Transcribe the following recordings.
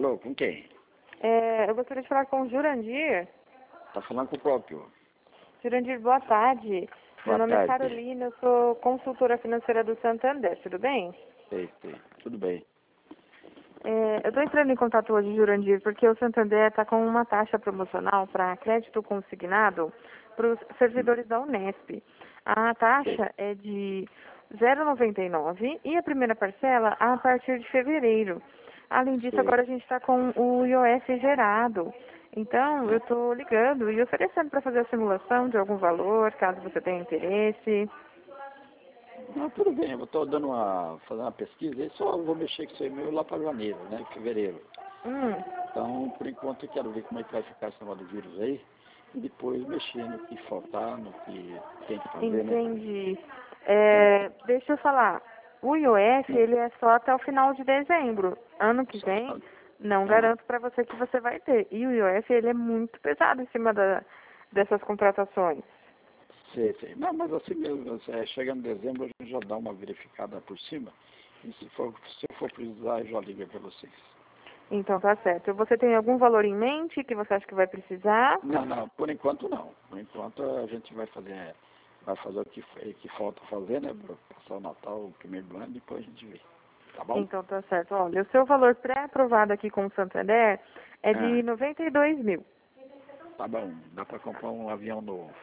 Alô, com quem? Eu gostaria de falar com o Jurandir. Tá falando com o próprio. Jurandir, boa tarde. Boa Meu nome tarde. é Carolina, eu sou consultora financeira do Santander, tudo bem? Sei. Tudo bem. Eu estou entrando em contato hoje, Jurandir, porque o Santander está com uma taxa promocional para crédito consignado para os servidores da Unesp. A taxa é de 0,99 e a primeira parcela a partir de fevereiro. Além disso, Sei. agora a gente está com o IOF gerado. Então, eu estou ligando e oferecendo para fazer a simulação de algum valor, caso você tenha interesse. Não, tudo bem, eu estou fazendo uma pesquisa, e só vou mexer com isso aí meu lá para janeiro, né? Fevereiro. Hum, Então, por enquanto, eu quero ver como é que vai ficar esse negócio do vírus aí. E depois mexer no que faltar, no que tem que fazer, né? entendi. Deixa eu falar. O IOF, ele é só até o final de dezembro. Ano que vem, não Ah, garanto para você que você vai ter. E o IOF, ele é muito pesado em cima dessas contratações. sei. Não, mas assim mesmo, chegando em dezembro, a gente já dá uma verificada por cima. E se eu for precisar, eu já ligo para vocês. Então, tá certo. Você tem algum valor em mente que você acha que vai precisar? Não, por enquanto não. Por enquanto a gente vai fazer o que falta fazer, né? Para passar o Natal, o primeiro do ano, depois a gente vê. Tá bom? Então, tá certo. Olha, o seu valor pré-aprovado aqui com o Santander é Ah, de 92 mil. tá bom. Dá para comprar um avião novo.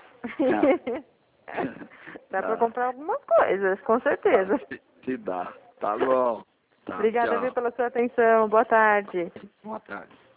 Dá para Dá. comprar algumas coisas, com certeza. Se dá. Tá bom. Tá, Obrigada, viu, tchau. pela sua atenção. Boa tarde. Boa tarde.